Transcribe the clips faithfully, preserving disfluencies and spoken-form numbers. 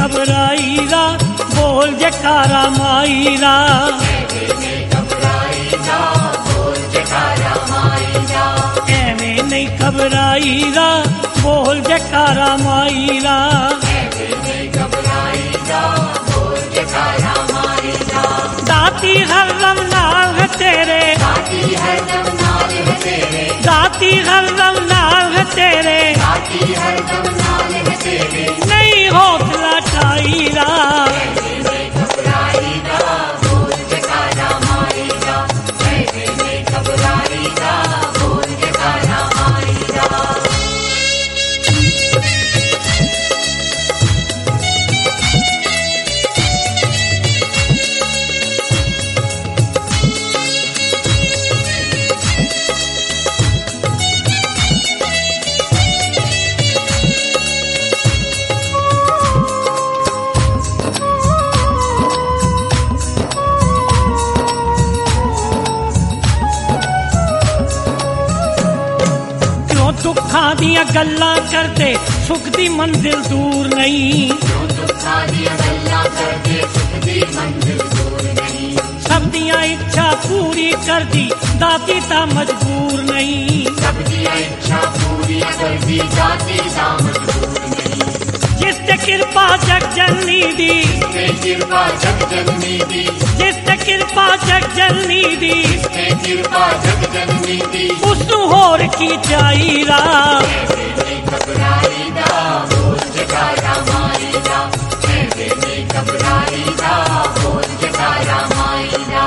घबराई रा, बोल जयकारा माई रा। एवें नहीं घबराई रा, बोल जयकारा माई रा। एवें नहीं घबराई रा, बोल जयकारा माई रा। एवें नहीं घबराई रा, बोल जयकारा माई रा। दाती हरदम नाल है तेरे, दाती हरदम नाल है तेरे, दाती हरदम नाल है तेरे, दाती हरदम नाल है तेरे। नहीं हौसला ठाई रा। एवें नहीं घबराई रा, बोल जयकारा माई रा। एवें नहीं घबराई रा, बोल जयकारा माई रा। दुखां दियां गल्लां करदे, सुख दी मंजिल दूर नहीं। क्यों दुखां दियां गल्लां करदे, सुख दी मंजिल दूर नहीं। सब दियां इच्छा पूरी कर दी, दाती ता मजबूर नहीं। सब दियां इच्छा पूरी कर दी, दाती ता मजबूर नहीं। जिस ते कृपा जग जननी दी, जिसते कृपा जग जननी दी, जिस ते कृपा जग जननी दी, जिसते कृपा जग जननी दी। उसनू होर की चाही रा। एवें नहीं घबराई रा, बोल जयकारा माई रा। एवें नहीं घबराई रा, बोल जयकारा माई रा।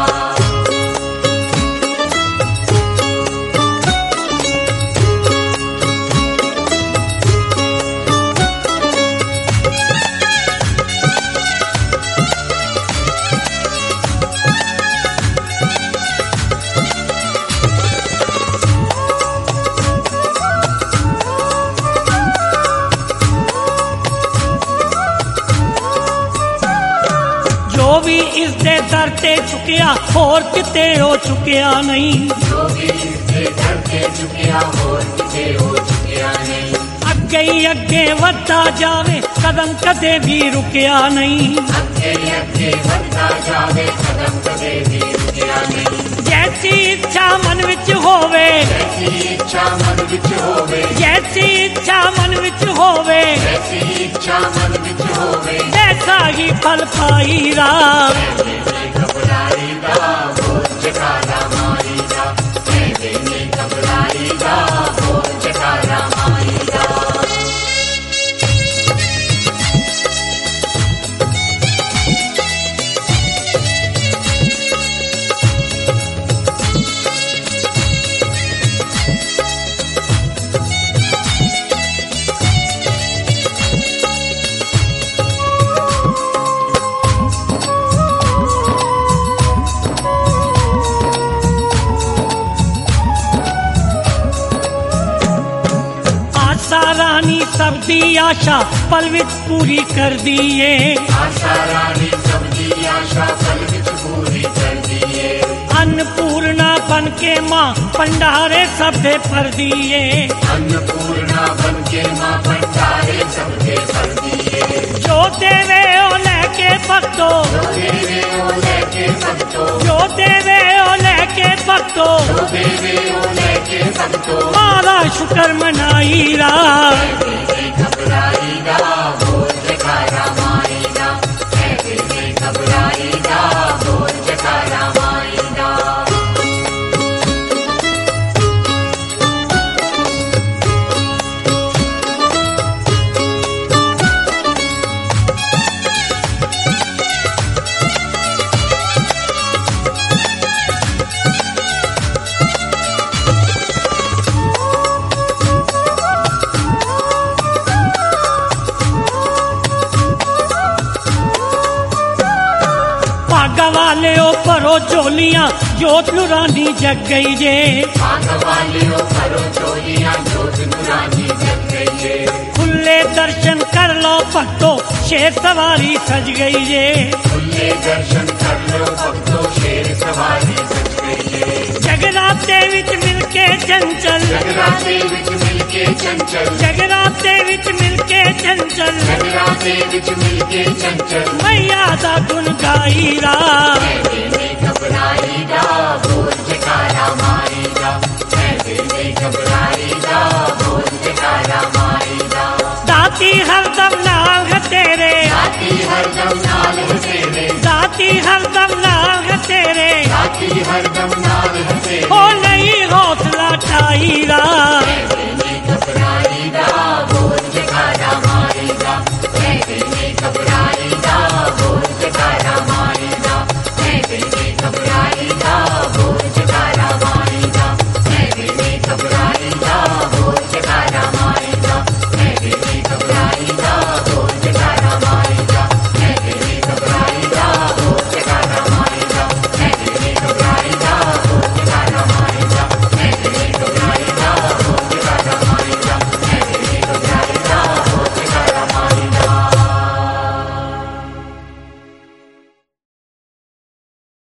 जो भी इस दे दर ते चुकिया, होर किते हो चुकिया नहीं। जो भी इसके घर के चुकिया, होर किते हो चुकिया नहीं। अगे ही अगे वधदा जावे, कदम कदे भी रुकिया नहीं। अगे अगे बढ़ता जावे, कदम कदे भी रुकिया नहीं। जैसी इच्छा मन विच होवे, जैसी इच्छा मन विच होवे, जैसी इच्छा मन विच होवे, जैसी इच्छा मन विच होवे। ऐसा ही फल पाई रा। एवें नहीं घबराई रा, बोल जयकारा माई रा। एवें नहीं घबराई रा, बोल जयकारा माई रा। आशा रानी सब दी आशा पल विच पूरी कर दिए। आशा रानी सब दी आशा पल विच पूरी कर दिए। अन्नपूर्णा बन के माँ भंडारे सबे भर दिए। अन्नपूर्णा बन के माँ भंडारे सबके भर दिए। जो देवे ओ लेके भक्तो, जो देवे ओ लेके भक्तो, जो देवे ओ लेके भक्तो, जो देवे ओ लेके भक्तो। मारा शुक्र मनाई रा। एवें नहीं घबराई रा, बोल जयकारा माई रा। एवें नहीं घबराई रा, बोल जयकारा माई रा। वाले ओ भरो झोलियां, जोत नूरानी जग गई जे। भाग वालियों भरो झोलियां, जोत नूरानी जग गई जे। खुले दर्शन कर लो भक्तो, शेर सवारी सज गई जे। खुले दर्शन कर लो भक्तों, शेर सवारी सज गई जगराते विच मिलके चंचल जगराते विच मिलके चंचल जगराते विच मिलके चंचल जगराते विच मिलके चंचल मैया दा गुण गाईदा दिल घबराईदा बोल जयकारा मारीदा दिल घबराईदा बोल जयकारा मारीदा दाती हरदम नाल है तेरे दाती हरदम नाल है तेरे दाती हरदम नाल है तेरे दाती हरदम नाल है तेरे हो नहीं हौसला ठाईदा दिल घबराईदा बोल जयकारा मारीदा दिल घबराईदा बोल जयकारा मारीदा दिल घबराईदा बोल जयकारा मारीदा दिल घबराईदा बोल जयकारा मारीदा दिल घबराईदा बोल